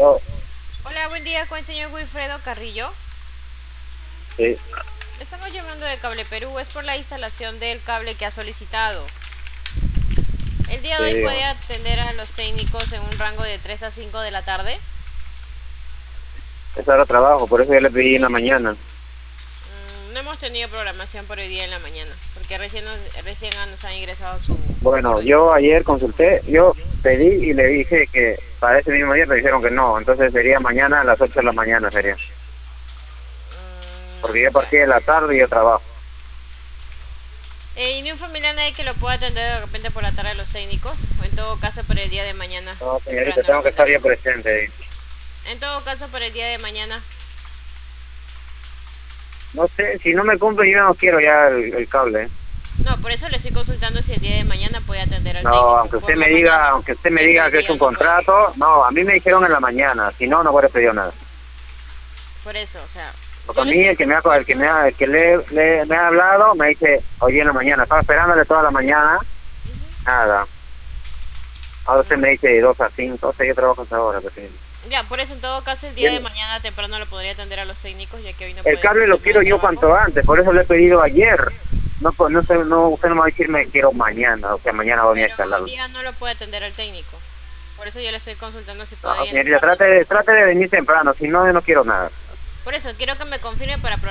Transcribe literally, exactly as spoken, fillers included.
No, Hola, buen día con el señor Wilfredo Carrillo. sí, Estamos llamando de Cable Perú, es por la instalación del cable que ha solicitado. El día sí, de hoy dígame. puede atender a los técnicos en un rango de tres a cinco de la tarde. Es ahora trabajo, por eso yo le pedí en la mañana. Mm, no hemos tenido programación por hoy día en la mañana, porque recién nos, recién nos han ingresado su, su Bueno, orden. yo ayer consulté, yo pedí y le dije que para ese mismo día, me dijeron que no, entonces sería mañana a las ocho de la mañana sería. Porque yo Mm, a ya. partir de la tarde yo trabajo. Eh, ¿Y ni un familiar nadie que lo pueda atender de repente por la tarde a los técnicos? O en todo caso por el día de mañana, No, señorita, temprano lo tengo que estar yo mandaremos. presente. En todo caso por el día de mañana. No sé, si no me cumple yo no quiero ya el, el cable. No, por eso le estoy consultando si el día de mañana puede atender al No, técnico. aunque Por usted la me diga, mañana, aunque usted me ya que diga hoy que es día un no puede. contrato, no, a mí me dijeron en la mañana, si no, no hubiera pedido nada. Por eso, o sea, Porque yo a le mí estoy... el que me ha, el que me ha, el que le, le- me ha hablado me dice, hoy en la mañana, estaba esperándole toda la mañana, nada. Ahora usted me dice de dos a cinco, o sea, yo trabajo hasta ahora, pues, sí. Ya, por eso en todo caso el día de Bien. mañana temprano lo podría atender a los técnicos, ya que hoy no El puede por cable lo tema de quiero yo trabajo. cuanto antes, por eso le he pedido ayer. No, pues, no, sé, no, usted no me va a decir me quiero mañana, o sea, mañana voy a Pero hoy instalarlo. día no lo puede atender el técnico. Por eso yo le estoy consultando si No, podría señorita, indicarme. trate de, trate de venir temprano, si no, yo no quiero nada. Por eso quiero que me confirme para